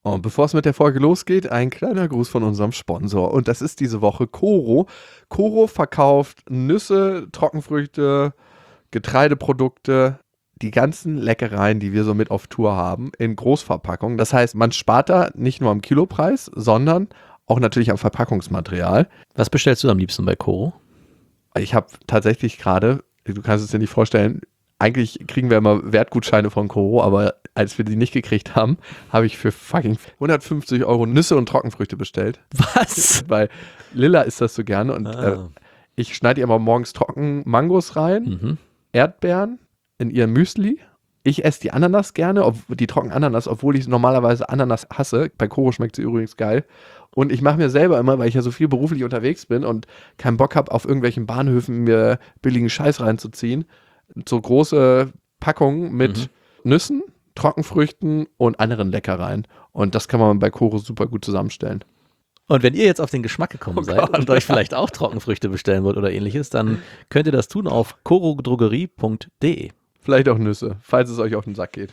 Und bevor es mit der Folge losgeht, ein kleiner Gruß von unserem Sponsor. Und das ist diese Woche Koro. Koro verkauft Nüsse, Trockenfrüchte, Getreideprodukte, die ganzen Leckereien, die wir so mit auf Tour haben, in Großverpackungen. Das heißt, man spart da nicht nur am Kilopreis, sondern auch natürlich am Verpackungsmaterial. Was bestellst du am liebsten bei Koro? Ich habe tatsächlich gerade, du kannst es dir nicht vorstellen, eigentlich kriegen wir immer Wertgutscheine von Koro, aber als wir die nicht gekriegt haben, habe ich für fucking 150 € Nüsse und Trockenfrüchte bestellt. Was? Weil Lilla isst das so gerne und ich schneide ihr immer morgens trocken Mangos rein, Erdbeeren in ihr Müsli. Ich esse die Ananas gerne, die trocken Ananas, obwohl ich normalerweise Ananas hasse. Bei Koro schmeckt sie übrigens geil. Und ich mache mir selber immer, weil ich ja so viel beruflich unterwegs bin und keinen Bock habe, auf irgendwelchen Bahnhöfen mir billigen Scheiß reinzuziehen, so große Packungen mit Nüssen, Trockenfrüchten und anderen Leckereien. Und das kann man bei Koro super gut zusammenstellen. Und wenn ihr jetzt auf den Geschmack gekommen seid und euch vielleicht auch Trockenfrüchte bestellen wollt oder ähnliches, dann könnt ihr das tun auf korodrogerie.de. Vielleicht auch Nüsse, falls es euch auf den Sack geht.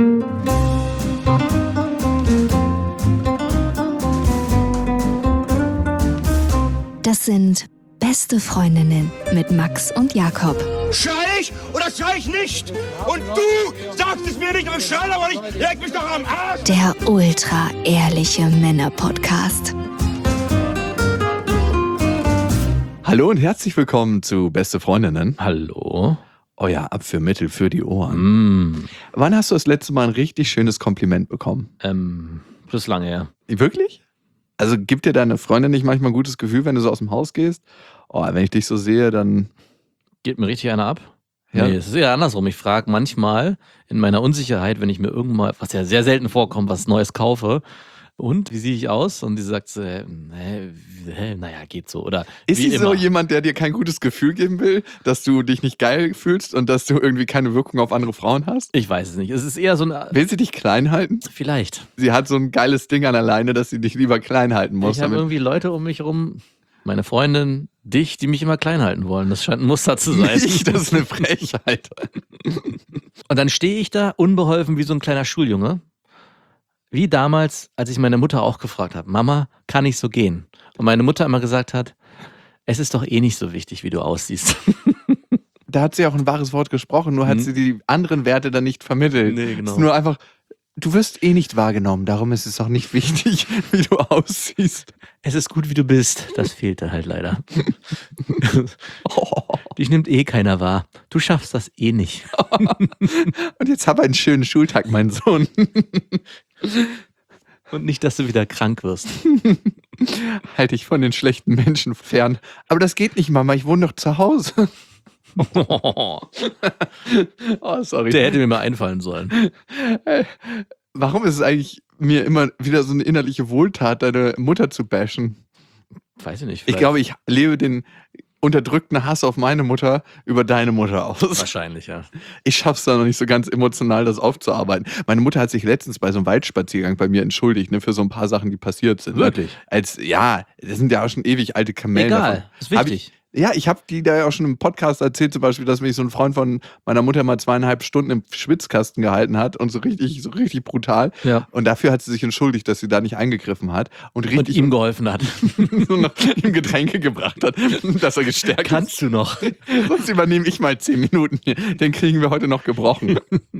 Das sind Beste Freundinnen mit Max und Jakob. Schrei ich oder schrei ich nicht? Und du sagst es mir nicht, aber ich schrei aber nicht. Leg mich doch am Arsch. Der ultra-ehrliche Männer-Podcast. Hallo und herzlich willkommen zu Beste Freundinnen. Hallo. Euer Abführmittel für die Ohren. Wann hast du das letzte Mal ein richtig schönes Kompliment bekommen? Das ist lange her. Wirklich? Also gibt dir deine Freundin nicht manchmal ein gutes Gefühl, wenn du so aus dem Haus gehst? Oh, wenn ich dich so sehe, dann... Geht mir richtig einer ab? Ja. Nee, es ist eher andersrum. Ich frage manchmal in meiner Unsicherheit, wenn ich mir irgendwann, was ja sehr selten vorkommt, was Neues kaufe, und wie sehe ich aus? Und die sagt so, naja, geht so. Oder ist wie sie immer. so jemand, der dir kein gutes Gefühl geben will, dass du dich nicht geil fühlst und dass du irgendwie keine Wirkung auf andere Frauen hast? Ich weiß es nicht. Es ist eher so eine... Will sie dich klein halten? Vielleicht. Sie hat so ein geiles Ding an der Leine, dass sie dich lieber klein halten muss. Ich habe irgendwie Leute um mich herum, meine Freundin, dich, die mich immer klein halten wollen. Das scheint ein Muster zu sein. Nicht, das ist eine Frechheit. Und dann stehe ich da unbeholfen wie so ein kleiner Schuljunge. Wie damals, als ich meine Mutter auch gefragt habe, Mama, kann ich so gehen? Und meine Mutter immer gesagt hat, es ist doch eh nicht so wichtig, wie du aussiehst. Da hat sie auch ein wahres Wort gesprochen, nur hat sie die anderen Werte dann nicht vermittelt. Nee, genau. Es ist nur einfach, du wirst eh nicht wahrgenommen, darum ist es auch nicht wichtig, wie du aussiehst. Es ist gut, wie du bist. Das fehlte halt leider. Dich nimmt eh keiner wahr. Du schaffst das eh nicht. Und jetzt hab einen schönen Schultag, mein Sohn. Und nicht, dass du wieder krank wirst. Halt dich von den schlechten Menschen fern. Aber das geht nicht, Mama, ich wohne doch zu Hause. Oh, sorry. Der hätte mir mal einfallen sollen. Warum ist es eigentlich mir immer wieder so eine innerliche Wohltat, deine Mutter zu bashen? Weiß ich nicht. Ich glaube, ich lebe den unterdrückten Hass auf meine Mutter über deine Mutter aus. Wahrscheinlich, ja. Ich schaff's da noch nicht so ganz emotional, das aufzuarbeiten. Meine Mutter hat sich letztens bei so einem Waldspaziergang bei mir entschuldigt, ne, für so ein paar Sachen, die passiert sind. Wirklich? Das sind ja auch schon ewig alte Kamellen. Egal, ist wichtig. Ich habe die da ja auch schon im Podcast erzählt, zum Beispiel, dass mich so ein Freund von meiner Mutter mal 2,5 Stunden im Schwitzkasten gehalten hat und so richtig brutal. Ja. Und dafür hat sie sich entschuldigt, dass sie da nicht eingegriffen hat. Und ihm geholfen hat. so noch ihm Getränke gebracht hat, dass er gestärkt Kannst du noch? Sonst übernehme ich mal 10 Minuten hier. Den kriegen wir heute noch gebrochen.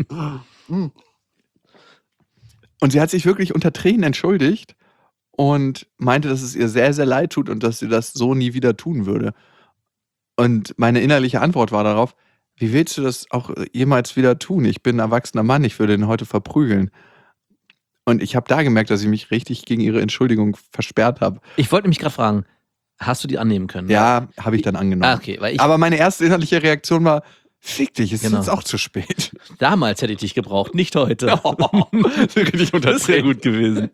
Und sie hat sich wirklich unter Tränen entschuldigt und meinte, dass es ihr sehr, sehr leid tut und dass sie das so nie wieder tun würde. Und meine innerliche Antwort war darauf, wie willst du das auch jemals wieder tun? Ich bin ein erwachsener Mann, ich würde ihn heute verprügeln. Und ich habe da gemerkt, dass ich mich richtig gegen ihre Entschuldigung versperrt habe. Ich wollte mich gerade fragen, hast du die annehmen können? Ja, habe ich dann angenommen. Okay, weil Aber meine erste innerliche Reaktion war, fick dich, es ist Genau. jetzt auch zu spät. Damals hätte ich dich gebraucht, nicht heute. Richtig unter Das wäre gut gewesen.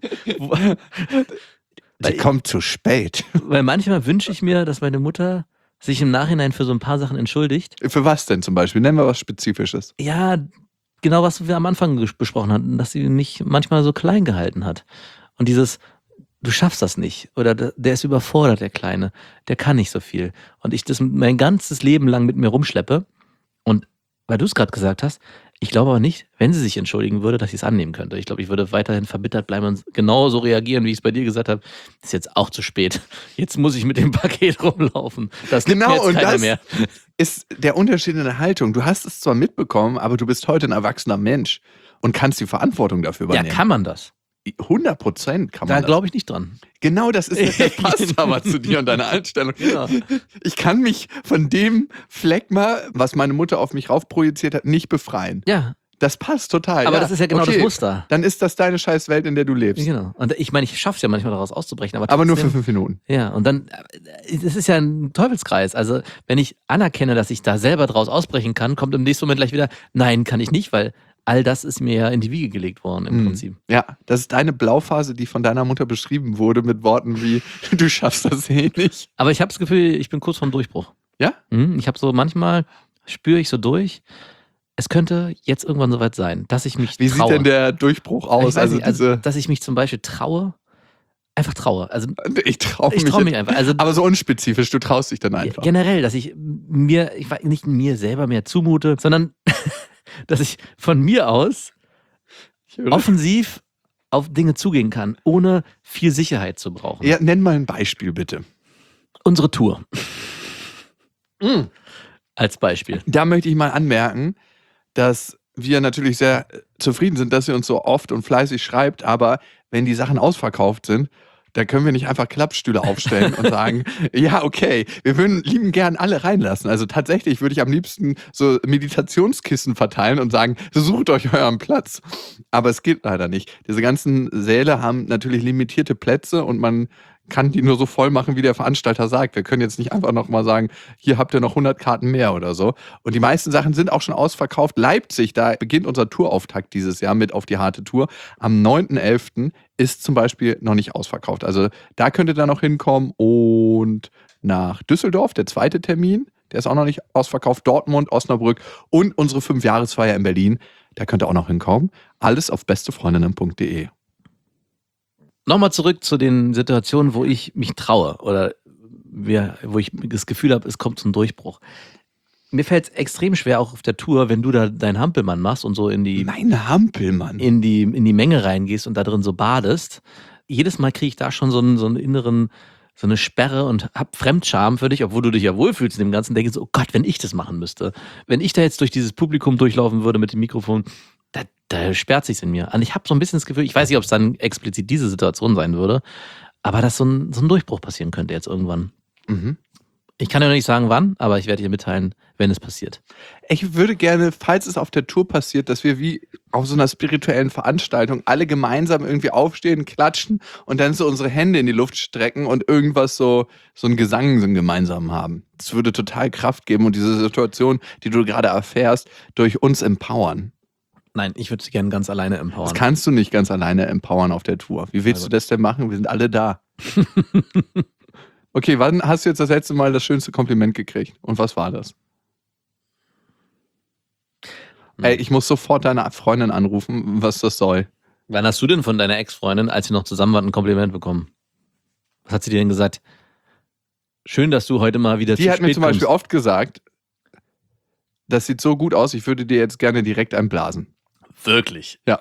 Die kommt zu spät. Weil manchmal wünsche ich mir, dass meine Mutter sich im Nachhinein für so ein paar Sachen entschuldigt. Für was denn zum Beispiel? Nennen wir was Spezifisches. Ja, genau, was wir am Anfang besprochen hatten, dass sie mich manchmal so klein gehalten hat. Und dieses, du schaffst das nicht. Oder der ist überfordert, der Kleine. Der kann nicht so viel. Und ich das mein ganzes Leben lang mit mir rumschleppe. Und weil du es gerade gesagt hast, Ich glaube aber nicht, wenn sie sich entschuldigen würde, dass ich es annehmen könnte. Ich glaube, ich würde weiterhin verbittert bleiben und genauso reagieren, wie ich es bei dir gesagt habe. Ist jetzt auch zu spät. Jetzt muss ich mit dem Paket rumlaufen. Das nimmt mir jetzt keiner mehr. Ist der Unterschied in der Haltung. Du hast es zwar mitbekommen, aber du bist heute ein erwachsener Mensch und kannst die Verantwortung dafür übernehmen. Ja, kann man das? 100% kann man das. Da glaube ich nicht dran. Genau, das passt aber zu dir und deiner Einstellung. Ja. Ich kann mich von dem Phlegma, was meine Mutter auf mich raufprojiziert hat, nicht befreien. Ja. Das passt total. Aber das ist ja genau das Muster. Dann ist das deine scheiß Welt, in der du lebst. Genau. Und ich meine, ich schaffe es ja manchmal daraus auszubrechen. Aber nur für 5 Minuten. Ja, und dann, das ist ja ein Teufelskreis. Also, wenn ich anerkenne, dass ich da selber draus ausbrechen kann, kommt im nächsten Moment gleich wieder, nein, kann ich nicht, weil all das ist mir ja in die Wiege gelegt worden im Prinzip. Ja, das ist deine Blauphase, die von deiner Mutter beschrieben wurde mit Worten wie, du schaffst das eh nicht. Aber ich habe das Gefühl, ich bin kurz vorm Durchbruch. Ja? Ich habe so, manchmal spüre ich so durch, es könnte jetzt irgendwann soweit sein, dass ich mich Wie traue. sieht denn der Durchbruch aus? Also, dass ich mich zum Beispiel einfach traue. Also, ich traue mich einfach. Also, aber so unspezifisch, du traust dich dann einfach. Generell, dass ich nicht mir selber mehr zumute, sondern dass ich von mir aus offensiv auf Dinge zugehen kann, ohne viel Sicherheit zu brauchen. Ja, nenn mal ein Beispiel, bitte. Unsere Tour. Als Beispiel. Da möchte ich mal anmerken, dass wir natürlich sehr zufrieden sind, dass ihr uns so oft und fleißig schreibt, aber wenn die Sachen ausverkauft sind, da können wir nicht einfach Klappstühle aufstellen und sagen, ja, okay, wir würden lieben gern alle reinlassen. Also tatsächlich würde ich am liebsten so Meditationskissen verteilen und sagen, sucht euch euren Platz. Aber es geht leider nicht. Diese ganzen Säle haben natürlich limitierte Plätze und man kann die nur so voll machen, wie der Veranstalter sagt. Wir können jetzt nicht einfach nochmal sagen, hier habt ihr noch 100 Karten mehr oder so. Und die meisten Sachen sind auch schon ausverkauft. Leipzig, da beginnt unser Tourauftakt dieses Jahr mit auf die harte Tour. Am 9.11. ist zum Beispiel noch nicht ausverkauft. Also da könnt ihr dann noch hinkommen. Und nach Düsseldorf, der zweite Termin, der ist auch noch nicht ausverkauft. Dortmund, Osnabrück und unsere 5-Jahresfeier in Berlin. Da könnt ihr auch noch hinkommen. Alles auf bestefreundinnen.de. Nochmal zurück zu den Situationen, wo ich mich traue oder wo ich das Gefühl habe, es kommt zum Durchbruch. Mir fällt es extrem schwer, auch auf der Tour, wenn du da deinen Hampelmann machst und so in die Menge reingehst und da drin so badest. Jedes Mal kriege ich da schon so einen inneren, so eine Sperre und hab Fremdscham für dich, obwohl du dich ja wohlfühlst in dem Ganzen. Denke so, oh Gott, wenn ich das machen müsste. Wenn ich da jetzt durch dieses Publikum durchlaufen würde mit dem Mikrofon, da sperrt sich's in mir. Und ich habe so ein bisschen das Gefühl, ich weiß nicht, ob es dann explizit diese Situation sein würde, aber dass so ein Durchbruch passieren könnte jetzt irgendwann. Mhm. Ich kann ja noch nicht sagen, wann, aber ich werde dir mitteilen, wenn es passiert. Ich würde gerne, falls es auf der Tour passiert, dass wir wie auf so einer spirituellen Veranstaltung alle gemeinsam irgendwie aufstehen, klatschen und dann so unsere Hände in die Luft strecken und irgendwas so ein Gesang so gemeinsam haben. Das würde total Kraft geben und diese Situation, die du gerade erfährst, durch uns empowern. Nein, ich würde sie gerne ganz alleine empowern. Das kannst du nicht ganz alleine empowern auf der Tour. Wie willst du das denn machen? Wir sind alle da. Okay, wann hast du jetzt das letzte Mal das schönste Kompliment gekriegt? Und was war das? Ey, ich muss sofort deine Freundin anrufen, was das soll. Wann hast du denn von deiner Ex-Freundin, als ihr noch zusammen wart, ein Kompliment bekommen? Was hat sie dir denn gesagt? Schön, dass du heute mal wieder zu spät kommst. Die hat mir zum Beispiel oft gesagt, das sieht so gut aus, ich würde dir jetzt gerne direkt einblasen. Wirklich? Ja.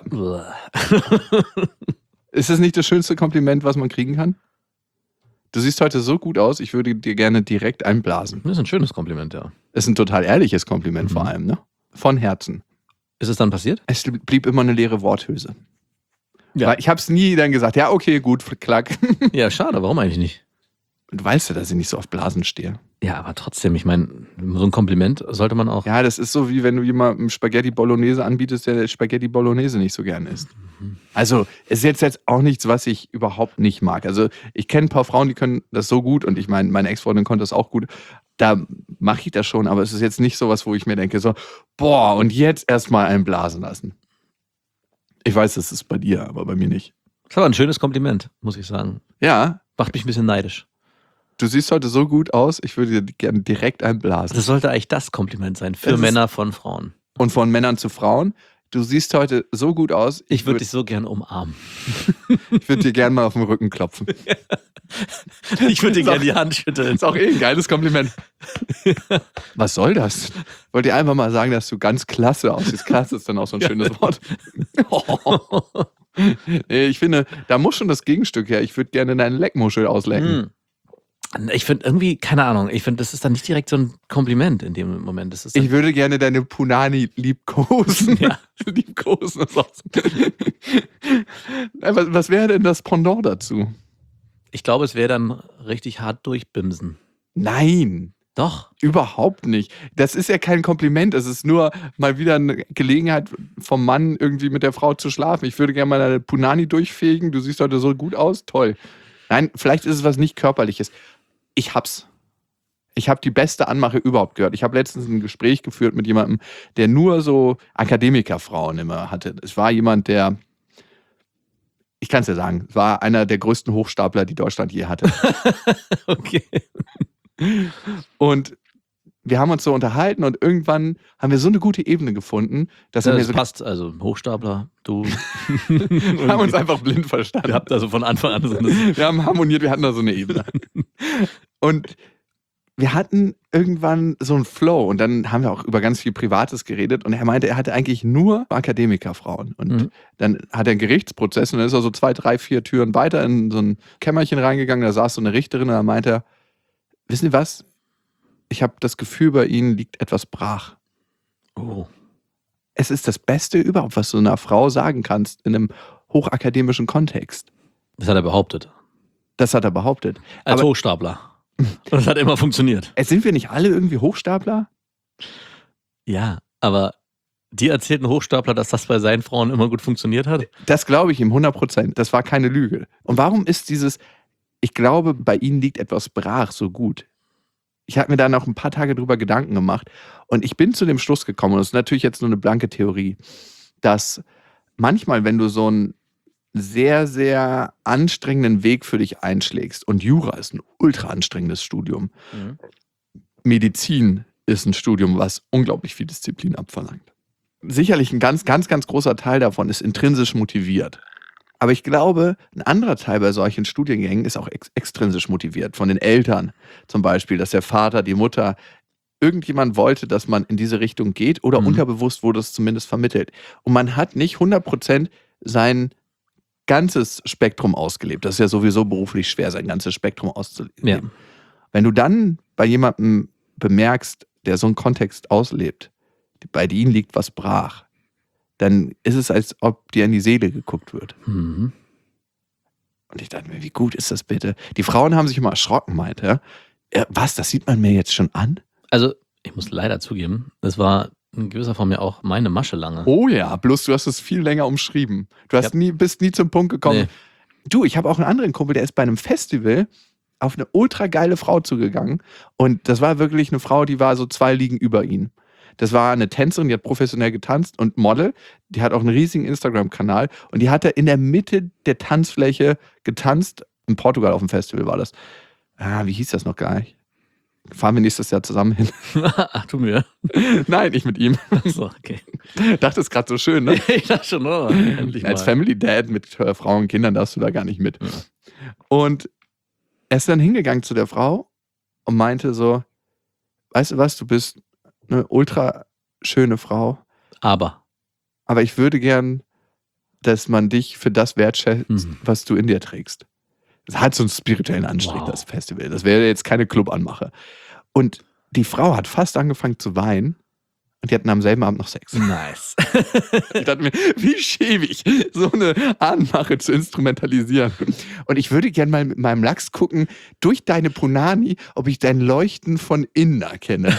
Ist das nicht das schönste Kompliment, was man kriegen kann? Du siehst heute so gut aus, ich würde dir gerne direkt einblasen. Das ist ein schönes Kompliment, ja. Ist ein total ehrliches Kompliment vor allem, ne? Von Herzen. Ist es dann passiert? Es blieb immer eine leere Worthülse. Ja. Weil ich habe es nie dann gesagt, ja, okay, gut, klack. Ja, schade, warum eigentlich nicht? Du weißt ja, dass ich nicht so auf Blasen stehe. Ja, aber trotzdem, ich meine, so ein Kompliment sollte man auch. Ja, das ist so, wie wenn du jemandem Spaghetti Bolognese anbietest, der Spaghetti Bolognese nicht so gern isst. Also, es ist jetzt auch nichts, was ich überhaupt nicht mag. Also, ich kenne ein paar Frauen, die können das so gut und ich meine, meine Ex-Freundin konnte das auch gut. Da mache ich das schon, aber es ist jetzt nicht so was, wo ich mir denke, so, boah, und jetzt erstmal einen blasen lassen. Ich weiß, das ist bei dir, aber bei mir nicht. Das war ein schönes Kompliment, muss ich sagen. Ja. Macht mich ein bisschen neidisch. Du siehst heute so gut aus, ich würde dir gerne direkt einblasen. Das sollte eigentlich das Kompliment sein für Männer von Frauen. Und von Männern zu Frauen. du siehst heute so gut aus. Ich würde dich so gern umarmen. Ich würde dir gern mal auf den Rücken klopfen. Ich würde dir gerne die Hand schütteln. Ist auch ein geiles Kompliment. Was soll das? Ich wollte dir einfach mal sagen, dass du ganz klasse aussiehst. Klasse ist dann auch so ein schönes Wort. Nee, ich finde, da muss schon das Gegenstück her. Ich würde gerne deine Leckmuschel auslecken. Ich finde irgendwie, keine Ahnung, ich finde, das ist dann nicht direkt so ein Kompliment in dem Moment. Das ist Ich würde gerne deine Punani liebkosen. Ja. Liebkosen ist auch so. Was wäre denn das Pendant dazu? Ich glaube, es wäre dann richtig hart durchbimsen. Nein, Doch. überhaupt nicht. Das ist ja kein Kompliment. Es ist nur mal wieder eine Gelegenheit vom Mann, irgendwie mit der Frau zu schlafen. Ich würde gerne mal deine Punani durchfegen. Du siehst heute so gut aus. Toll. Nein, vielleicht ist es was nicht Körperliches. Ich hab's. Ich habe die beste Anmache überhaupt gehört. Ich habe letztens ein Gespräch geführt mit jemandem, der nur so Akademikerfrauen immer hatte. Es war jemand, der, ich kann es ja sagen, es war einer der größten Hochstapler, die Deutschland je hatte. Okay. Und wir haben uns so unterhalten und irgendwann haben wir so eine gute Ebene gefunden, dass er mir Das so passt, also Hochstapler, du. wir haben uns einfach blind verstanden. Ihr habt also von Anfang an so eine. Wir haben harmoniert, wir hatten da so eine Ebene. Und wir hatten irgendwann so einen Flow und dann haben wir auch über ganz viel Privates geredet und er meinte, er hatte eigentlich nur Akademikerfrauen. Und dann hat er einen Gerichtsprozess und dann ist er so 2, 3, 4 Türen weiter in so ein Kämmerchen reingegangen, da saß so eine Richterin und da meinte er, wissen Sie was? Ich habe das Gefühl, bei Ihnen liegt etwas brach. Oh. Es ist das Beste überhaupt, was du einer Frau sagen kannst in einem hochakademischen Kontext. Das hat er behauptet. Das hat er behauptet. Als Aber Hochstapler. Und das hat immer funktioniert. sind wir nicht alle irgendwie Hochstapler? Ja, aber dir erzählt ein Hochstapler, dass das bei seinen Frauen immer gut funktioniert hat? Das glaube ich ihm 100%. Das war keine Lüge. Und warum ist dieses, ich glaube, bei Ihnen liegt etwas brach so gut? Ich habe mir da noch ein paar Tage drüber Gedanken gemacht und ich bin zu dem Schluss gekommen, und das ist natürlich jetzt nur eine blanke Theorie, dass manchmal, wenn du so einen sehr, sehr anstrengenden Weg für dich einschlägst, und Jura ist ein ultra anstrengendes Studium, Medizin ist ein Studium, was unglaublich viel Disziplin abverlangt. Sicherlich ein ganz, ganz, ganz großer Teil davon ist intrinsisch motiviert. Aber ich glaube, ein anderer Teil bei solchen Studiengängen ist auch extrinsisch motiviert. Von den Eltern zum Beispiel, dass der Vater, die Mutter, irgendjemand wollte, dass man in diese Richtung geht oder unterbewusst wurde es zumindest vermittelt. Und man hat nicht 100% sein ganzes Spektrum ausgelebt. Das ist ja sowieso beruflich schwer, sein ganzes Spektrum auszuleben. Ja. Wenn du dann bei jemandem bemerkst, der so einen Kontext auslebt, bei ihm liegt was brach, dann ist es, als ob dir in die Seele geguckt wird. Mhm. Und ich dachte mir, wie gut ist das bitte? Die Frauen haben sich immer erschrocken, meinte er. Was, das sieht man mir jetzt schon an? Also, ich muss leider zugeben, das war in gewisser Form ja auch meine Masche lange. Oh ja, bloß du hast es viel länger umschrieben. Du hast bist nie zum Punkt gekommen. Nee. Du, ich habe auch einen anderen Kumpel, der ist bei einem Festival auf eine ultra geile Frau zugegangen. Und das war wirklich eine Frau, die war so 2 Ligen über ihn. Das war eine Tänzerin, die hat professionell getanzt und Model. Die hat auch einen riesigen Instagram-Kanal. Und die hat da in der Mitte der Tanzfläche getanzt. In Portugal auf dem Festival war das. Wie hieß das noch gar nicht? Fahren wir nächstes Jahr zusammen hin? Ach du mir. Nein, ich mit ihm. Achso, okay. Dachte, es gerade so schön, ne? Ich dachte schon, endlich mal. Als Family Dad mit Frauen und Kindern darfst du da gar nicht mit. Ja. Und er ist dann hingegangen zu der Frau und meinte so, weißt du was, du bist eine ultra schöne Frau, aber ich würde gern, dass man dich für das wertschätzt, was du in dir trägst. Das hat so einen spirituellen Anstrich, das Festival. Das wäre jetzt keine Clubanmache. Und die Frau hat fast angefangen zu weinen und die hatten am selben Abend noch Sex. Nice. Ich dachte mir, wie schäbig, so eine Anmache zu instrumentalisieren. Und ich würde gerne mal mit meinem Lachs gucken, durch deine Punani, ob ich dein Leuchten von innen erkenne.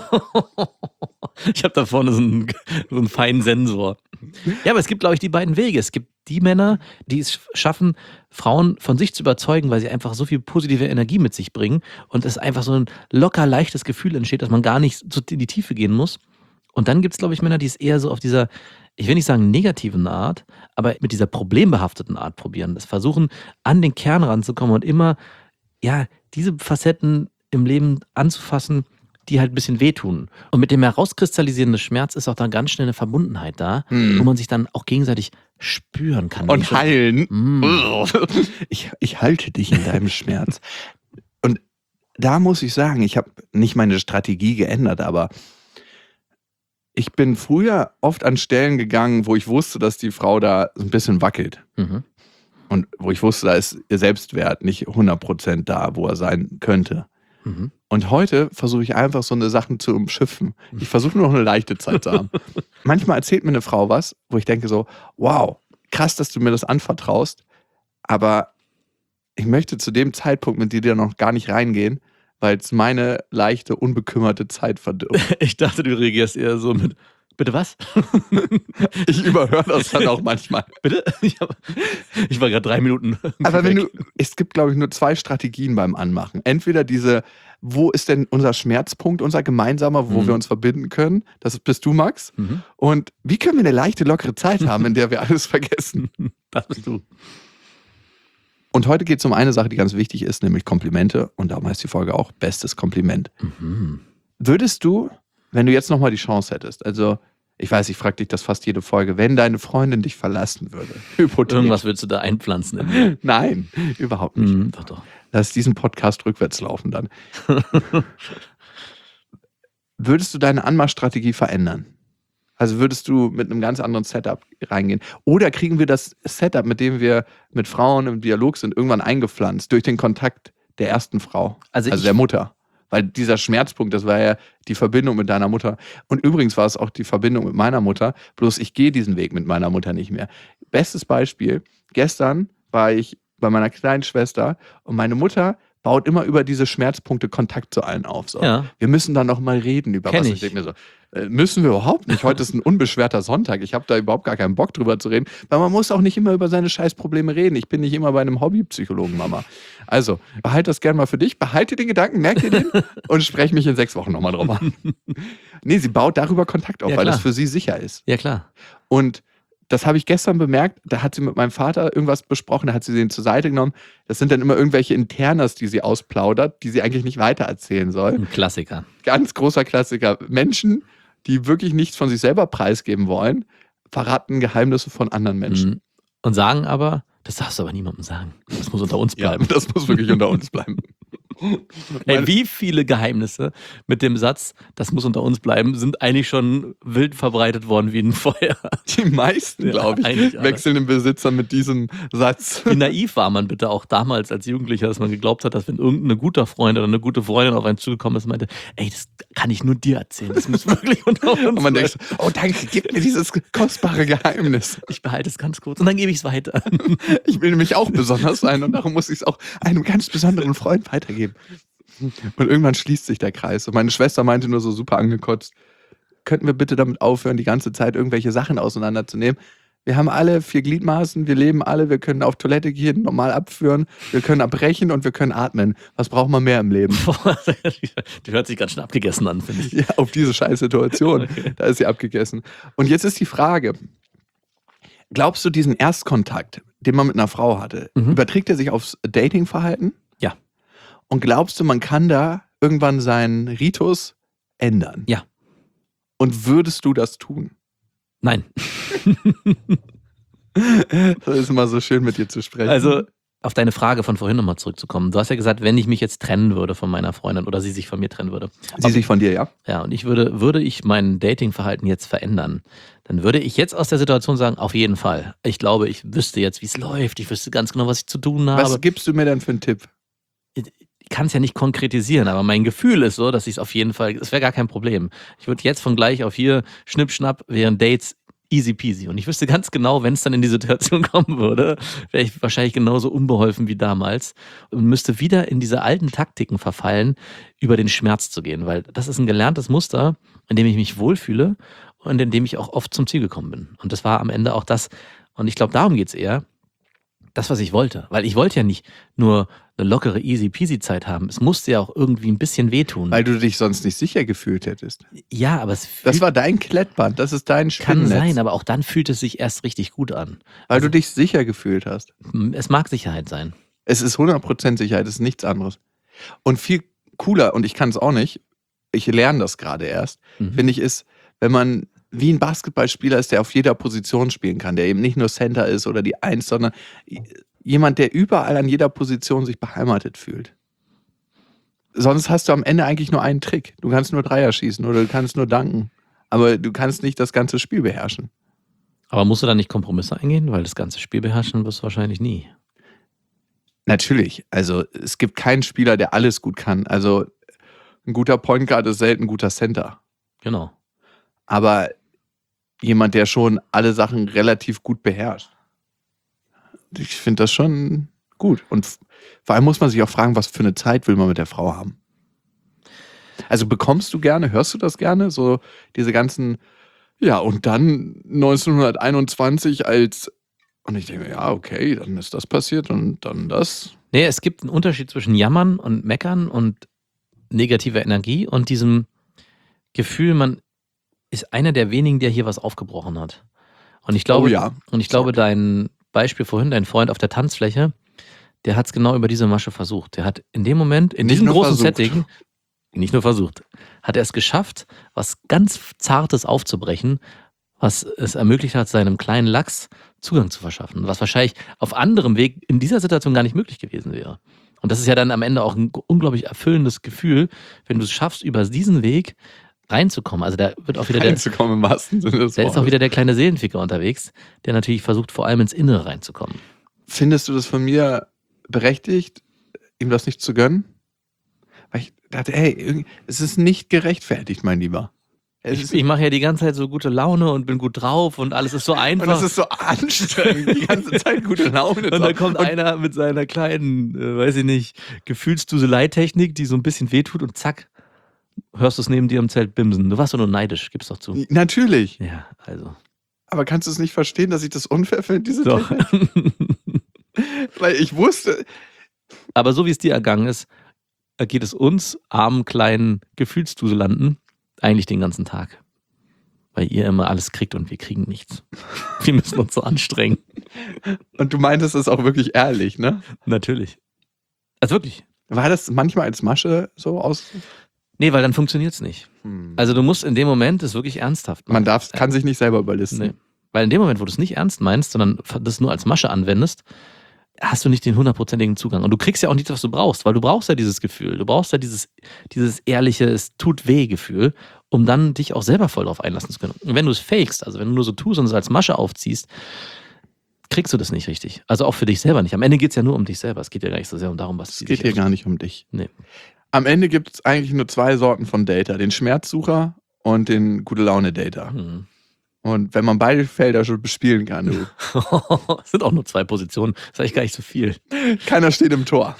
Ich habe da vorne so einen feinen Sensor. Ja, aber es gibt, glaube ich, die beiden Wege. Es gibt die Männer, die es schaffen, Frauen von sich zu überzeugen, weil sie einfach so viel positive Energie mit sich bringen und es einfach so ein locker leichtes Gefühl entsteht, dass man gar nicht so in die Tiefe gehen muss. Und dann gibt es, glaube ich, Männer, die es eher so auf dieser, ich will nicht sagen negativen Art, aber mit dieser problembehafteten Art probieren. Das versuchen, an den Kern ranzukommen und immer, ja, diese Facetten im Leben anzufassen, die halt ein bisschen wehtun. Und mit dem herauskristallisierenden Schmerz ist auch dann ganz schnell eine Verbundenheit da, wo man sich dann auch gegenseitig spüren kann. Und heilen. Ich halte dich in deinem Schmerz. Und da muss ich sagen, ich habe nicht meine Strategie geändert, aber ich bin früher oft an Stellen gegangen, wo ich wusste, dass die Frau da so ein bisschen wackelt. Und wo ich wusste, da ist ihr Selbstwert nicht 100% da, wo er sein könnte. Und heute versuche ich einfach so eine Sachen zu umschiffen. Ich versuche nur noch eine leichte Zeit zu haben. Manchmal erzählt mir eine Frau was, wo ich denke so, wow, krass, dass du mir das anvertraust, aber ich möchte zu dem Zeitpunkt mit dir noch gar nicht reingehen, weil es meine leichte, unbekümmerte Zeit verdirbt. Ich dachte, du reagierst eher so mit, bitte was? Ich überhöre das dann auch manchmal. Bitte? Ich war gerade 3 Minuten. Aber es gibt, glaube ich, nur 2 Strategien beim Anmachen. Entweder wo ist denn unser Schmerzpunkt, unser gemeinsamer, wo wir uns verbinden können? Das bist du, Max. Und wie können wir eine leichte, lockere Zeit haben, in der wir alles vergessen? Das bist du. Und heute geht es um eine Sache, die ganz wichtig ist, nämlich Komplimente. Und darum heißt die Folge auch Bestes Kompliment. Würdest du, wenn du jetzt nochmal die Chance hättest, also ich weiß, ich frage dich das fast jede Folge, wenn deine Freundin dich verlassen würde, hypothetisch. Irgendwas würdest du da einpflanzen? Nein, überhaupt nicht. Doch. Lass diesen Podcast rückwärts laufen dann. Würdest du deine Anmachstrategie verändern? Also würdest du mit einem ganz anderen Setup reingehen? Oder kriegen wir das Setup, mit dem wir mit Frauen im Dialog sind, irgendwann eingepflanzt durch den Kontakt der ersten Frau, also der Mutter? Weil dieser Schmerzpunkt, das war ja die Verbindung mit deiner Mutter. Und übrigens war es auch die Verbindung mit meiner Mutter, bloß ich gehe diesen Weg mit meiner Mutter nicht mehr. Bestes Beispiel, gestern war ich bei meiner kleinen Schwester und meine Mutter baut immer über diese Schmerzpunkte Kontakt zu allen auf. So. Ja. Wir müssen da noch mal reden über was. Ich denke mir so, müssen wir überhaupt nicht. Heute ist ein unbeschwerter Sonntag. Ich habe da überhaupt gar keinen Bock drüber zu reden, weil man muss auch nicht immer über seine Scheißprobleme reden. Ich bin nicht immer bei einem Hobbypsychologen, Mama. Also, behalte das gerne mal für dich. Behalte den Gedanken, merk dir den und spreche mich in 6 Wochen nochmal drauf an. Nee, sie baut darüber Kontakt auf, weil das für sie sicher ist. Ja, klar. Und das habe ich gestern bemerkt, da hat sie mit meinem Vater irgendwas besprochen, da hat sie den zur Seite genommen. Das sind dann immer irgendwelche Internas, die sie ausplaudert, die sie eigentlich nicht weitererzählen soll. Ein Klassiker. Ganz großer Klassiker. Menschen, die wirklich nichts von sich selber preisgeben wollen, verraten Geheimnisse von anderen Menschen. Und sagen aber, das darfst du aber niemandem sagen. Das muss unter uns bleiben. Ja, das muss wirklich unter uns bleiben. Ey, wie viele Geheimnisse mit dem Satz, das muss unter uns bleiben, sind eigentlich schon wild verbreitet worden wie ein Feuer. Die meisten, glaube ich, wechseln den Besitzer mit diesem Satz. Wie naiv war man bitte auch damals als Jugendlicher, dass man geglaubt hat, dass wenn irgendein guter Freund oder eine gute Freundin auf einen zugekommen ist, meinte, ey, das kann ich nur dir erzählen, das muss wirklich unter uns bleiben. Und man denkt, oh danke, gib mir dieses kostbare Geheimnis. Ich behalte es ganz kurz und dann gebe ich es weiter. Ich will nämlich auch besonders sein und darum muss ich es auch einem ganz besonderen Freund weitergeben. Und irgendwann schließt sich der Kreis. Und meine Schwester meinte nur so super angekotzt, könnten wir bitte damit aufhören, die ganze Zeit irgendwelche Sachen auseinanderzunehmen? Wir haben alle 4 Gliedmaßen, wir leben alle, wir können auf Toilette gehen, normal abführen, wir können abbrechen und wir können atmen. Was braucht man mehr im Leben? Die hört sich ganz schön abgegessen an, finde ich. Ja, auf diese scheiß Situation. Okay. Da ist sie abgegessen. Und jetzt ist die Frage, glaubst du, diesen Erstkontakt, den man mit einer Frau hatte, überträgt er sich aufs Datingverhalten? Ja. Und glaubst du, man kann da irgendwann seinen Ritus ändern? Ja. Und würdest du das tun? Nein. Das ist immer so schön, mit dir zu sprechen. Also, auf deine Frage von vorhin nochmal zurückzukommen. Du hast ja gesagt, wenn ich mich jetzt trennen würde von meiner Freundin oder sie sich von mir trennen würde. Sie sich von dir, ja? Ja, und ich würde ich mein Datingverhalten jetzt verändern, dann würde ich jetzt aus der Situation sagen, auf jeden Fall. Ich glaube, ich wüsste jetzt, wie es läuft. Ich wüsste ganz genau, was ich zu tun habe. Was gibst du mir denn für einen Tipp? Ich kann es ja nicht konkretisieren, aber mein Gefühl ist so, dass ich es auf jeden Fall, es wäre gar kein Problem. Ich würde jetzt von gleich auf hier, schnipp, schnapp, wären Dates easy peasy. Und ich wüsste ganz genau, wenn es dann in die Situation kommen würde, wäre ich wahrscheinlich genauso unbeholfen wie damals und müsste wieder in diese alten Taktiken verfallen, über den Schmerz zu gehen. Weil das ist ein gelerntes Muster, in dem ich mich wohlfühle und in dem ich auch oft zum Ziel gekommen bin. Und das war am Ende auch das, und ich glaube, darum geht es eher, das, was ich wollte. Weil ich wollte ja nicht nur eine lockere, easy peasy Zeit haben. Es musste ja auch irgendwie ein bisschen wehtun. Weil du dich sonst nicht sicher gefühlt hättest. Ja, aber das war dein Klettband, das ist dein Spinnennetz. Kann sein, aber auch dann fühlt es sich erst richtig gut an. Weil du dich sicher gefühlt hast. Es mag Sicherheit sein. Es ist 100% Sicherheit, es ist nichts anderes. Und viel cooler, und ich kann es auch nicht, ich lerne das gerade erst, finde ich, ist, wenn man wie ein Basketballspieler ist, der auf jeder Position spielen kann, der eben nicht nur Center ist oder die Eins, sondern jemand, der überall an jeder Position sich beheimatet fühlt. Sonst hast du am Ende eigentlich nur einen Trick. Du kannst nur Dreier schießen oder du kannst nur danken. Aber du kannst nicht das ganze Spiel beherrschen. Aber musst du da nicht Kompromisse eingehen? Weil das ganze Spiel beherrschen wirst du wahrscheinlich nie. Natürlich. Also es gibt keinen Spieler, der alles gut kann. Also ein guter Point Guard ist selten ein guter Center. Genau. Aber jemand, der schon alle Sachen relativ gut beherrscht. Ich finde das schon gut. Und vor allem muss man sich auch fragen, was für eine Zeit will man mit der Frau haben. Also bekommst du gerne, hörst du das gerne? So diese ganzen, ja, und dann 1921 als, und ich denke, ja, okay, dann ist das passiert und dann das. Nee, es gibt einen Unterschied zwischen Jammern und Meckern und negativer Energie und diesem Gefühl, man ist einer der wenigen, der hier was aufgebrochen hat. Und ich glaube, dein Beispiel vorhin, dein Freund auf der Tanzfläche, der hat es genau über diese Masche versucht. Der hat in dem Moment, in diesem großen Setting, nicht nur versucht, hat er es geschafft, was ganz Zartes aufzubrechen, was es ermöglicht hat, seinem kleinen Lachs Zugang zu verschaffen, was wahrscheinlich auf anderem Weg in dieser Situation gar nicht möglich gewesen wäre. Und das ist ja dann am Ende auch ein unglaublich erfüllendes Gefühl, wenn du es schaffst, über diesen Weg reinzukommen. Also da wird auch wieder reinzukommen im wahrsten Sinne des Wortes. Da ist auch wieder der kleine Seelenficker unterwegs, der natürlich versucht, vor allem ins Innere reinzukommen. Findest du das von mir berechtigt, ihm das nicht zu gönnen? Weil ich dachte, hey, es ist nicht gerechtfertigt, mein Lieber. Ich mache ja die ganze Zeit so gute Laune und bin gut drauf und alles ist so einfach. Und es ist so anstrengend, die ganze Zeit gute Laune. Und dann kommt einer mit seiner kleinen, weiß ich nicht, Gefühlsduselei-Technik, die so ein bisschen wehtut und zack, hörst du es neben dir im Zelt bimsen. Du warst doch nur neidisch, gib's doch zu. Natürlich. Ja, also. Aber kannst du es nicht verstehen, dass ich das unfair finde, diese Doch. Technik? Weil ich wusste. Aber so wie es dir ergangen ist, geht es uns, armen kleinen Gefühlsduselanden, eigentlich den ganzen Tag. Weil ihr immer alles kriegt und wir kriegen nichts. Wir müssen uns so anstrengen. Und du meintest es auch wirklich ehrlich, ne? Natürlich. Also wirklich. War das manchmal als Masche so aus? Nee, weil dann funktioniert es nicht. Also du musst in dem Moment es wirklich ernsthaft machen. Man kann sich nicht selber überlisten. Nee. Weil in dem Moment, wo du es nicht ernst meinst, sondern das nur als Masche anwendest, hast du nicht den 100%igen Zugang. Und du kriegst ja auch nichts, was du brauchst, weil du brauchst ja dieses Gefühl. Du brauchst ja dieses ehrliche, es tut weh Gefühl, um dann dich auch selber voll drauf einlassen zu können. Und wenn du es fakest, also wenn du nur so tust und es als Masche aufziehst, kriegst du das nicht richtig. Also auch für dich selber nicht. Am Ende geht es ja nur um dich selber. Es geht ja gar nicht so sehr darum, was es geht hier gar nicht um dich. Nee. Am Ende gibt es eigentlich nur 2 Sorten von Dater. Den Schmerzsucher und den Gute-Laune-Dater. Und wenn man beide Felder schon bespielen kann, du. Es sind auch nur 2 Positionen. Das ist eigentlich gar nicht so viel. Keiner steht im Tor.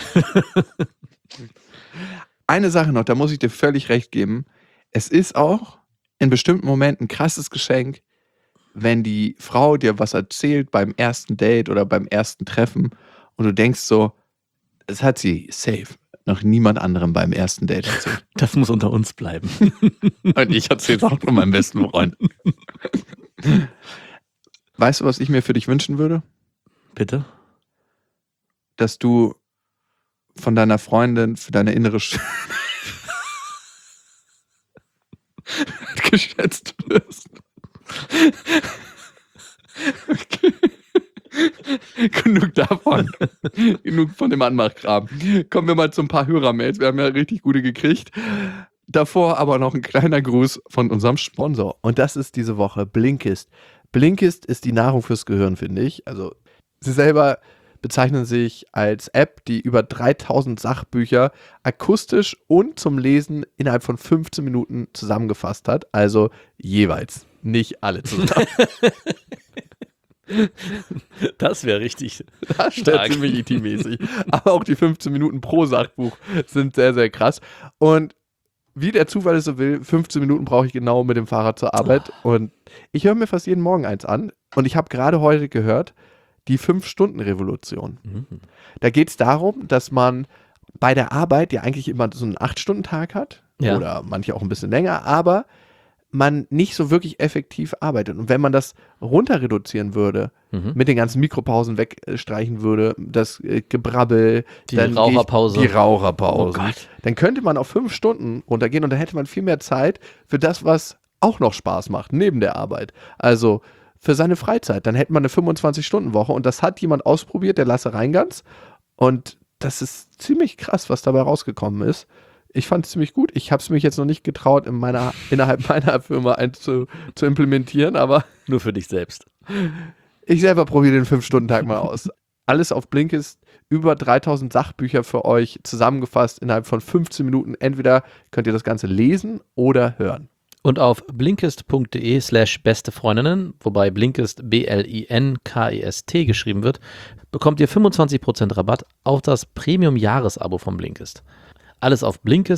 Eine Sache noch, da muss ich dir völlig recht geben. Es ist auch in bestimmten Momenten ein krasses Geschenk, wenn die Frau dir was erzählt beim ersten Date oder beim ersten Treffen und du denkst so, es hat sie safe noch niemand anderem beim ersten Date erzählt. Das muss unter uns bleiben. Und ich erzähle es auch von meinem besten Freund. Weißt du, was ich mir für dich wünschen würde? Bitte? Dass du von deiner Freundin für deine innere geschätzt wirst. Okay. Genug davon. Genug von dem Anmachkram. Kommen wir mal zu ein paar Hörermails. Wir haben ja richtig gute gekriegt. Davor aber noch ein kleiner Gruß von unserem Sponsor. Und das ist diese Woche Blinkist. Blinkist ist die Nahrung fürs Gehirn, finde ich. Also sie selber bezeichnen sich als App, die über 3000 Sachbücher akustisch und zum Lesen innerhalb von 15 Minuten zusammengefasst hat. Also jeweils, nicht alle zusammen. Das wäre richtig. Das ist ziemlich IT-mäßig. Aber auch die 15 Minuten pro Sachbuch sind sehr, sehr krass. Und wie der Zufall es so will, 15 Minuten brauche ich genau mit dem Fahrrad zur Arbeit. Und ich höre mir fast jeden Morgen eins an. Und ich habe gerade heute gehört, die 5-Stunden-Revolution. Da geht es darum, dass man bei der Arbeit ja eigentlich immer so einen 8-Stunden-Tag hat. Ja. Oder manche auch ein bisschen länger. Aber man nicht so wirklich effektiv arbeitet. Und wenn man das runter reduzieren würde, mit den ganzen Mikropausen wegstreichen würde, das Gebrabbel, die Raucherpause, oh Gott, dann könnte man auf 5 Stunden runtergehen und dann hätte man viel mehr Zeit für das, was auch noch Spaß macht, neben der Arbeit. Also für seine Freizeit. Dann hätte man eine 25-Stunden-Woche und das hat jemand ausprobiert, der Lasse Reingans. Und das ist ziemlich krass, was dabei rausgekommen ist. Ich fand es ziemlich gut. Ich habe es mich jetzt noch nicht getraut, innerhalb meiner Firma zu implementieren, aber nur für dich selbst. Ich selber probiere den 5-Stunden-Tag mal aus. Alles auf Blinkist, über 3000 Sachbücher für euch zusammengefasst innerhalb von 15 Minuten. Entweder könnt ihr das Ganze lesen oder hören. Und auf blinkist.de/bestefreundinnen, wobei Blinkist BLINKEST geschrieben wird, bekommt ihr 25% Rabatt auf das Premium-Jahresabo von Blinkist. Alles auf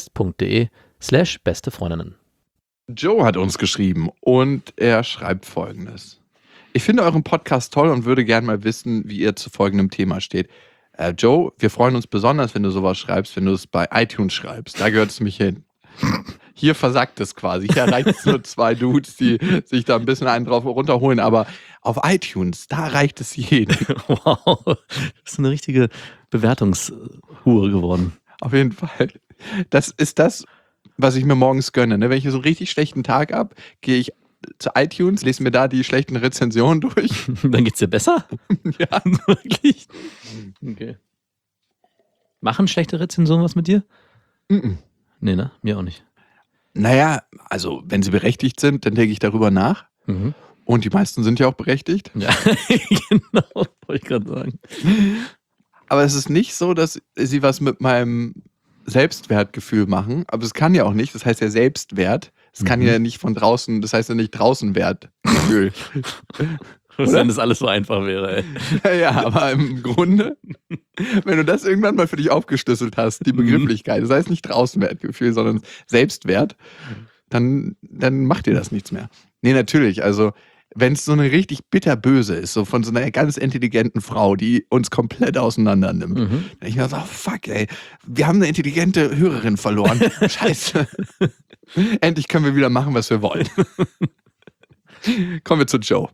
blinkist.de/bestefreundinnen. Joe hat uns geschrieben und er schreibt Folgendes. Ich finde euren Podcast toll und würde gerne mal wissen, wie ihr zu folgendem Thema steht. Joe, wir freuen uns besonders, wenn du sowas schreibst, wenn du es bei iTunes schreibst. Da gehört es nämlich hin. Hier versackt es quasi. Hier reicht es nur 2 Dudes, die sich da ein bisschen einen drauf runterholen. Aber auf iTunes, da reicht es jedem. Wow, das ist eine richtige Bewertungshure geworden. Auf jeden Fall. Das ist das, was ich mir morgens gönne. Ne? Wenn ich so einen richtig schlechten Tag habe, gehe ich zu iTunes, lese mir da die schlechten Rezensionen durch. Dann geht's dir besser? Ja. Wirklich? Okay. Machen schlechte Rezensionen was mit dir? Nee, ne? Mir auch nicht. Naja, also wenn sie berechtigt sind, dann denke ich darüber nach. Und die meisten sind ja auch berechtigt. Ja, genau, wollte ich gerade sagen. Aber es ist nicht so, dass sie was mit meinem Selbstwertgefühl machen. Aber es kann ja auch nicht, das heißt ja Selbstwert. Es kann ja nicht von draußen, das heißt ja nicht Draußenwertgefühl. Wenn das alles so einfach wäre, ey. Ja, aber im Grunde, wenn du das irgendwann mal für dich aufgeschlüsselt hast, die Begrifflichkeit, das heißt nicht Draußenwertgefühl, sondern Selbstwert, dann macht dir das nichts mehr. Nee, natürlich, also wenn es so eine richtig bitterböse ist, so von so einer ganz intelligenten Frau, die uns komplett auseinander nimmt, dann denke ich mir so, fuck ey, wir haben eine intelligente Hörerin verloren, scheiße. Endlich können wir wieder machen, was wir wollen. Kommen wir zu Joe.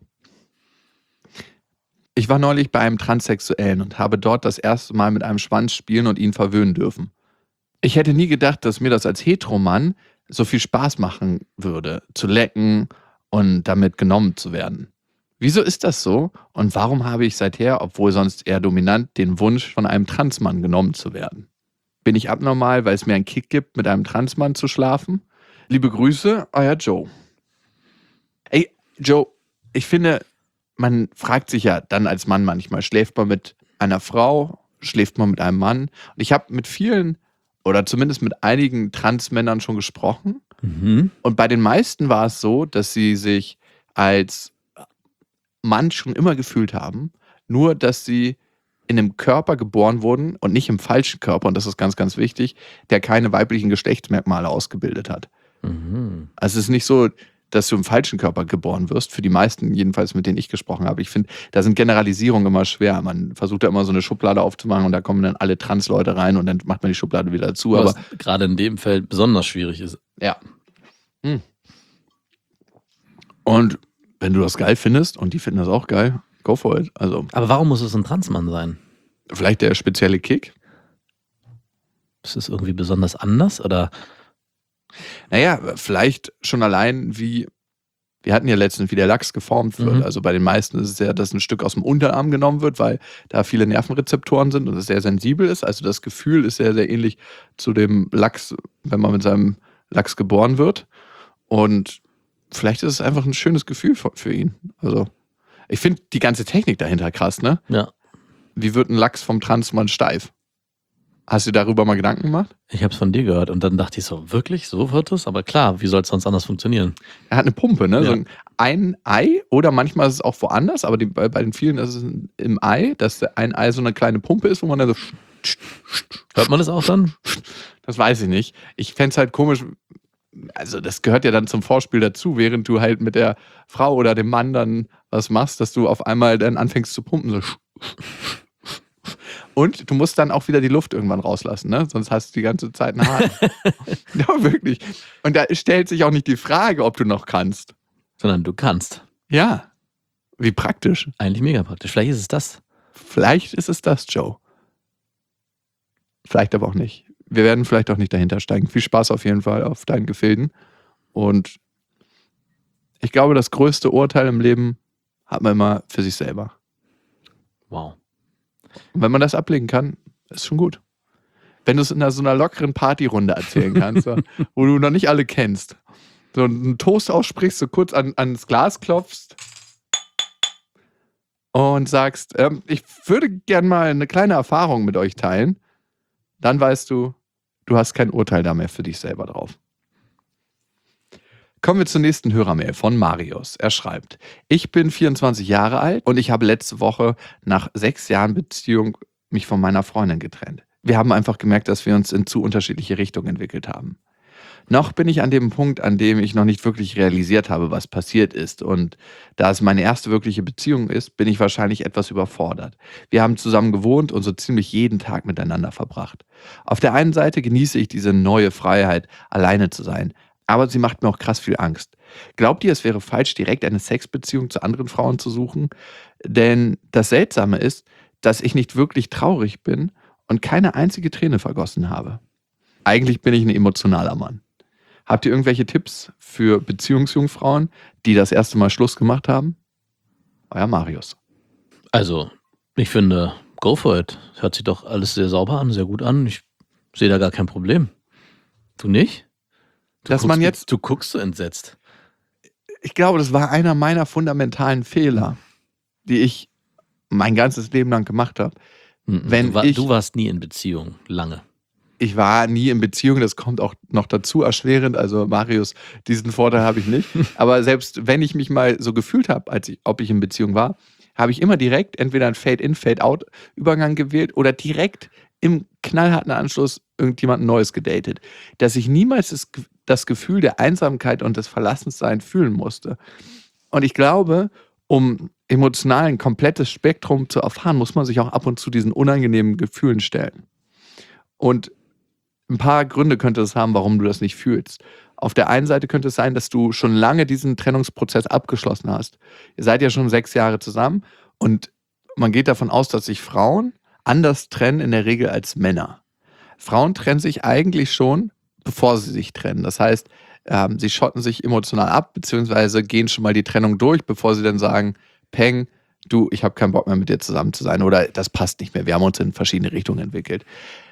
Ich war neulich bei einem Transsexuellen und habe dort das erste Mal mit einem Schwanz spielen und ihn verwöhnen dürfen. Ich hätte nie gedacht, dass mir das als Heteromann so viel Spaß machen würde, zu lecken und damit genommen zu werden. Wieso ist das so und warum habe ich seither, obwohl sonst eher dominant, den Wunsch, von einem Transmann genommen zu werden? Bin ich abnormal, weil es mir einen Kick gibt, mit einem Transmann zu schlafen? Liebe Grüße, euer Joe. Ey, Joe, ich finde, man fragt sich ja dann als Mann manchmal, schläft man mit einer Frau, schläft man mit einem Mann? Und ich habe mit vielen oder zumindest mit einigen Transmännern schon gesprochen. Und bei den meisten war es so, dass sie sich als Mann schon immer gefühlt haben, nur dass sie in einem Körper geboren wurden und nicht im falschen Körper, und das ist ganz, ganz wichtig, der keine weiblichen Geschlechtsmerkmale ausgebildet hat. Also es ist nicht so, dass du im falschen Körper geboren wirst, für die meisten jedenfalls, mit denen ich gesprochen habe. Ich finde, da sind Generalisierungen immer schwer. Man versucht ja immer so eine Schublade aufzumachen und da kommen dann alle Trans-Leute rein und dann macht man die Schublade wieder zu. Was gerade in dem Feld besonders schwierig ist. Ja. Und wenn du das geil findest und die finden das auch geil, go for it. Also, aber warum muss es ein Transmann sein? Vielleicht der spezielle Kick? Ist es irgendwie besonders anders oder? Naja, vielleicht schon allein wie, wir hatten ja letztens, wie der Lachs geformt wird. Also bei den meisten ist es ja, dass ein Stück aus dem Unterarm genommen wird, weil da viele Nervenrezeptoren sind und es sehr sensibel ist. Also das Gefühl ist sehr, sehr ähnlich zu dem Lachs, wenn man mit seinem Lachs geboren wird. Und vielleicht ist es einfach ein schönes Gefühl für ihn. Also ich finde die ganze Technik dahinter krass, ne? Ja. Wie wird ein Lachs vom Transmann steif? Hast du darüber mal Gedanken gemacht? Ich habe es von dir gehört und dann dachte ich so, wirklich, so wird es? Aber klar, wie soll es sonst anders funktionieren? Er hat eine Pumpe, ne? Ja. So ein Ei oder manchmal ist es auch woanders, aber bei den vielen ist es im Ei, dass ein Ei so eine kleine Pumpe ist, wo man dann so... Hört man das auch dann? Das weiß ich nicht. Ich fände es halt komisch, also das gehört ja dann zum Vorspiel dazu, während du halt mit der Frau oder dem Mann dann was machst, dass du auf einmal dann anfängst zu pumpen, so... Und du musst dann auch wieder die Luft irgendwann rauslassen, ne? Sonst hast du die ganze Zeit einen Haaren. Ja, wirklich. Und da stellt sich auch nicht die Frage, ob du noch kannst. Sondern du kannst. Ja. Wie praktisch. Eigentlich mega praktisch. Vielleicht ist es das. Vielleicht ist es das, Joe. Vielleicht aber auch nicht. Wir werden vielleicht auch nicht dahinter steigen. Viel Spaß auf jeden Fall auf deinen Gefilden. Und ich glaube, das größte Urteil im Leben hat man immer für sich selber. Wow. Und wenn man das ablegen kann, ist schon gut. Wenn du es in so einer lockeren Partyrunde erzählen kannst, so, wo du noch nicht alle kennst. So einen Toast aussprichst, so kurz ans Glas klopfst und sagst, ich würde gern mal eine kleine Erfahrung mit euch teilen. Dann weißt du, du hast kein Urteil da mehr für dich selber drauf. Kommen wir zur nächsten Hörermail von Marius. Er schreibt, ich bin 24 Jahre alt und ich habe letzte Woche nach 6 Jahren Beziehung mich von meiner Freundin getrennt. Wir haben einfach gemerkt, dass wir uns in zu unterschiedliche Richtungen entwickelt haben. Noch bin ich an dem Punkt, an dem ich noch nicht wirklich realisiert habe, was passiert ist. Und da es meine erste wirkliche Beziehung ist, bin ich wahrscheinlich etwas überfordert. Wir haben zusammen gewohnt und so ziemlich jeden Tag miteinander verbracht. Auf der einen Seite genieße ich diese neue Freiheit, alleine zu sein. Aber sie macht mir auch krass viel Angst. Glaubt ihr, es wäre falsch, direkt eine Sexbeziehung zu anderen Frauen zu suchen? Denn das Seltsame ist, dass ich nicht wirklich traurig bin und keine einzige Träne vergossen habe. Eigentlich bin ich ein emotionaler Mann. Habt ihr irgendwelche Tipps für Beziehungsjungfrauen, die das erste Mal Schluss gemacht haben? Euer Marius. Also, ich finde, go for it. Hört sich doch alles sehr sauber an, sehr gut an. Ich sehe da gar kein Problem. Du nicht? Du guckst so entsetzt. Ich glaube, das war einer meiner fundamentalen Fehler, die ich mein ganzes Leben lang gemacht habe. Du warst nie in Beziehung, lange. Ich war nie in Beziehung, das kommt auch noch dazu erschwerend. Also Marius, diesen Vorteil habe ich nicht. Aber selbst wenn ich mich mal so gefühlt habe, ob ich in Beziehung war, habe ich immer direkt entweder einen Fade-in, Fade-out-Übergang gewählt oder direkt im knallharten Anschluss irgendjemand Neues gedatet. Dass ich niemals das Gefühl der Einsamkeit und des Verlassensseins fühlen musste. Und ich glaube, um emotional ein komplettes Spektrum zu erfahren, muss man sich auch ab und zu diesen unangenehmen Gefühlen stellen. Und ein paar Gründe könnte es haben, warum du das nicht fühlst. Auf der einen Seite könnte es sein, dass du schon lange diesen Trennungsprozess abgeschlossen hast. Ihr seid ja schon 6 Jahre zusammen und man geht davon aus, dass sich Frauen anders trennen in der Regel als Männer. Frauen trennen sich eigentlich schon, bevor sie sich trennen. Das heißt, sie schotten sich emotional ab, beziehungsweise gehen schon mal die Trennung durch, bevor sie dann sagen, Peng, du, ich habe keinen Bock mehr mit dir zusammen zu sein oder das passt nicht mehr, wir haben uns in verschiedene Richtungen entwickelt.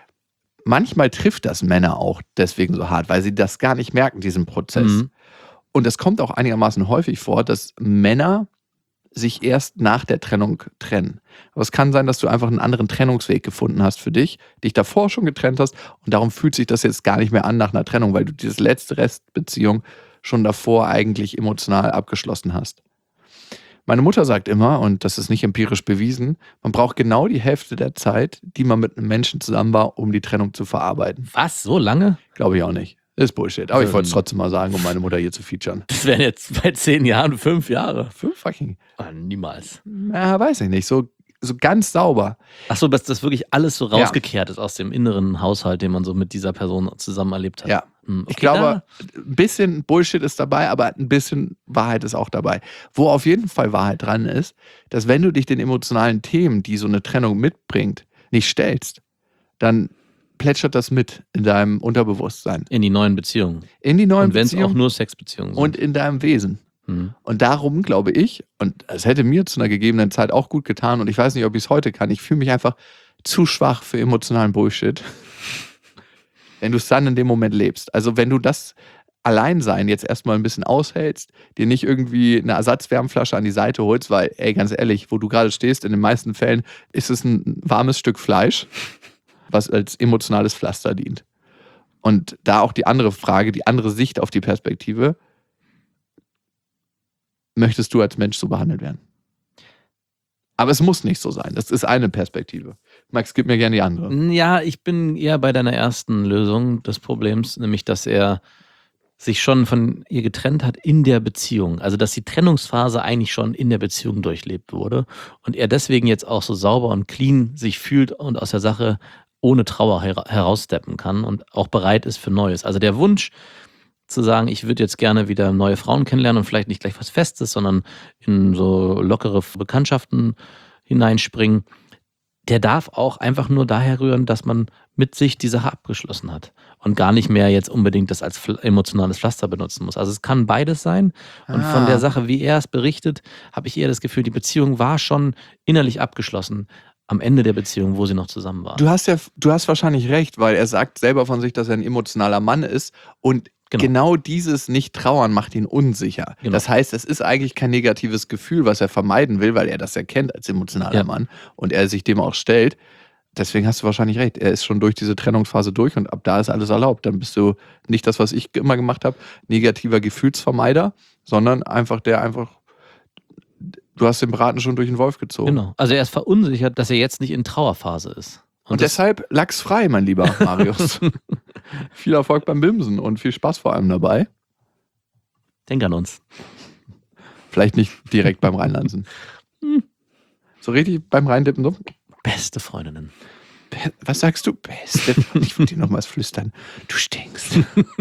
Manchmal trifft das Männer auch deswegen so hart, weil sie das gar nicht merken, diesen Prozess. Mhm. Und es kommt auch einigermaßen häufig vor, dass Männer sich erst nach der Trennung trennen. Aber es kann sein, dass du einfach einen anderen Trennungsweg gefunden hast für dich davor schon getrennt hast und darum fühlt sich das jetzt gar nicht mehr an nach einer Trennung, weil du diese letzte Restbeziehung schon davor eigentlich emotional abgeschlossen hast. Meine Mutter sagt immer, und das ist nicht empirisch bewiesen, man braucht genau die Hälfte der Zeit, die man mit einem Menschen zusammen war, um die Trennung zu verarbeiten. Was? So lange? Glaube ich auch nicht. Das ist Bullshit. Aber ich wollte es trotzdem mal sagen, um meine Mutter hier zu featuren. Das wären jetzt bei 10 Jahren 5 Jahre. 5 fucking? Niemals. Ja, weiß ich nicht. So ganz sauber. Ach so, dass das wirklich alles so rausgekehrt ist aus dem inneren Haushalt, den man so mit dieser Person zusammen erlebt hat. Ja. Okay, ich glaube, ein bisschen Bullshit ist dabei, aber ein bisschen Wahrheit ist auch dabei. Wo auf jeden Fall Wahrheit dran ist, dass wenn du dich den emotionalen Themen, die so eine Trennung mitbringt, nicht stellst, dann plätschert das mit in deinem Unterbewusstsein. In die neuen Beziehungen. In die neuen Beziehungen. Und wenn es auch nur Sexbeziehungen sind. Und in deinem Wesen. Und darum glaube ich, und es hätte mir zu einer gegebenen Zeit auch gut getan, und ich weiß nicht, ob ich es heute kann, ich fühle mich einfach zu schwach für emotionalen Bullshit, wenn du es dann in dem Moment lebst. Also wenn du das Alleinsein jetzt erstmal ein bisschen aushältst, dir nicht irgendwie eine Ersatzwärmflasche an die Seite holst, weil, ey, ganz ehrlich, wo du gerade stehst, in den meisten Fällen ist es ein warmes Stück Fleisch, was als emotionales Pflaster dient. Und da auch die andere Frage, die andere Sicht auf die Perspektive: Möchtest du als Mensch so behandelt werden? Aber es muss nicht so sein. Das ist eine Perspektive. Max, gib mir gerne die andere. Ja, ich bin eher bei deiner ersten Lösung des Problems, nämlich, dass er sich schon von ihr getrennt hat in der Beziehung. Also dass die Trennungsphase eigentlich schon in der Beziehung durchlebt wurde und er deswegen jetzt auch so sauber und clean sich fühlt und aus der Sache ohne Trauer heraussteppen kann und auch bereit ist für Neues. Also der Wunsch zu sagen, ich würde jetzt gerne wieder neue Frauen kennenlernen und vielleicht nicht gleich was Festes, sondern in so lockere Bekanntschaften hineinspringen, der darf auch einfach nur daher rühren, dass man mit sich die Sache abgeschlossen hat und gar nicht mehr jetzt unbedingt das als emotionales Pflaster benutzen muss. Also es kann beides sein und von der Sache, wie er es berichtet, habe ich eher das Gefühl, die Beziehung war schon innerlich abgeschlossen am Ende der Beziehung, wo sie noch zusammen waren. Du hast wahrscheinlich recht, weil er sagt selber von sich, dass er ein emotionaler Mann ist und genau dieses Nicht-Trauern macht ihn unsicher. Genau. Das heißt, es ist eigentlich kein negatives Gefühl, was er vermeiden will, weil er das erkennt als emotionaler Mann und er sich dem auch stellt. Deswegen hast du wahrscheinlich recht. Er ist schon durch diese Trennungsphase durch und ab da ist alles erlaubt. Dann bist du nicht das, was ich immer gemacht habe, negativer Gefühlsvermeider, sondern du hast den Braten schon durch den Wolf gezogen. Genau. Also er ist verunsichert, dass er jetzt nicht in Trauerphase ist. Und deshalb lachsfrei, mein lieber Marius. Viel Erfolg beim Bimsen und viel Spaß vor allem dabei. Denk an uns. Vielleicht nicht direkt beim Reinlansen. So richtig beim Reindippen so. Beste Freundinnen. Was sagst du? Beste? Ich würde dir nochmals flüstern. Du stinkst.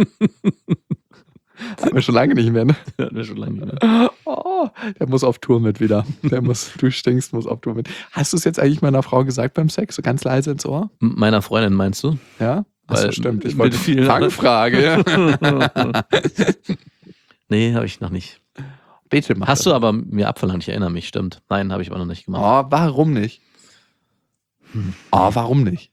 Hatten wir schon lange nicht mehr, ne? Hatten wir schon lange nicht mehr. Oh, der muss auf Tour mit wieder. Du stinkst, muss auf Tour mit. Hast du es jetzt eigentlich meiner Frau gesagt beim Sex? So ganz leise ins Ohr? Meiner Freundin meinst du? Ja? Weil, stimmt. Ich wollte viel Fangfrage. Nee, habe ich noch nicht. Bitte mach Hast du aber mir abverlangt, ich erinnere mich, stimmt. Nein, habe ich aber noch nicht gemacht. Oh, warum nicht? Warum nicht?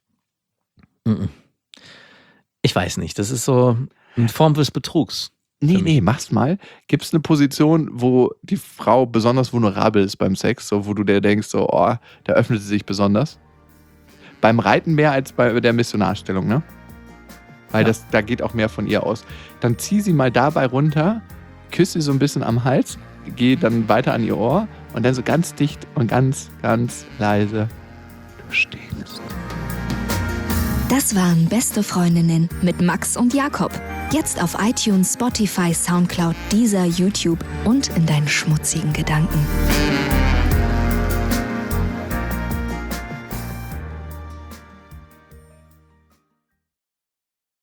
Ich weiß nicht. Das ist so eine Form des Betrugs. Nee, mach's mal. Gibt es eine Position, wo die Frau besonders vulnerabel ist beim Sex, so wo du dir denkst, so, da öffnet sie sich besonders? Beim Reiten mehr als bei der Missionarstellung, ne? Weil da geht auch mehr von ihr aus. Dann zieh sie mal dabei runter, küss sie so ein bisschen am Hals, geh dann weiter an ihr Ohr und dann so ganz dicht und ganz, ganz leise. Du stinkst. Das waren Beste Freundinnen mit Max und Jakob. Jetzt auf iTunes, Spotify, Soundcloud, Deezer, YouTube und in deinen schmutzigen Gedanken.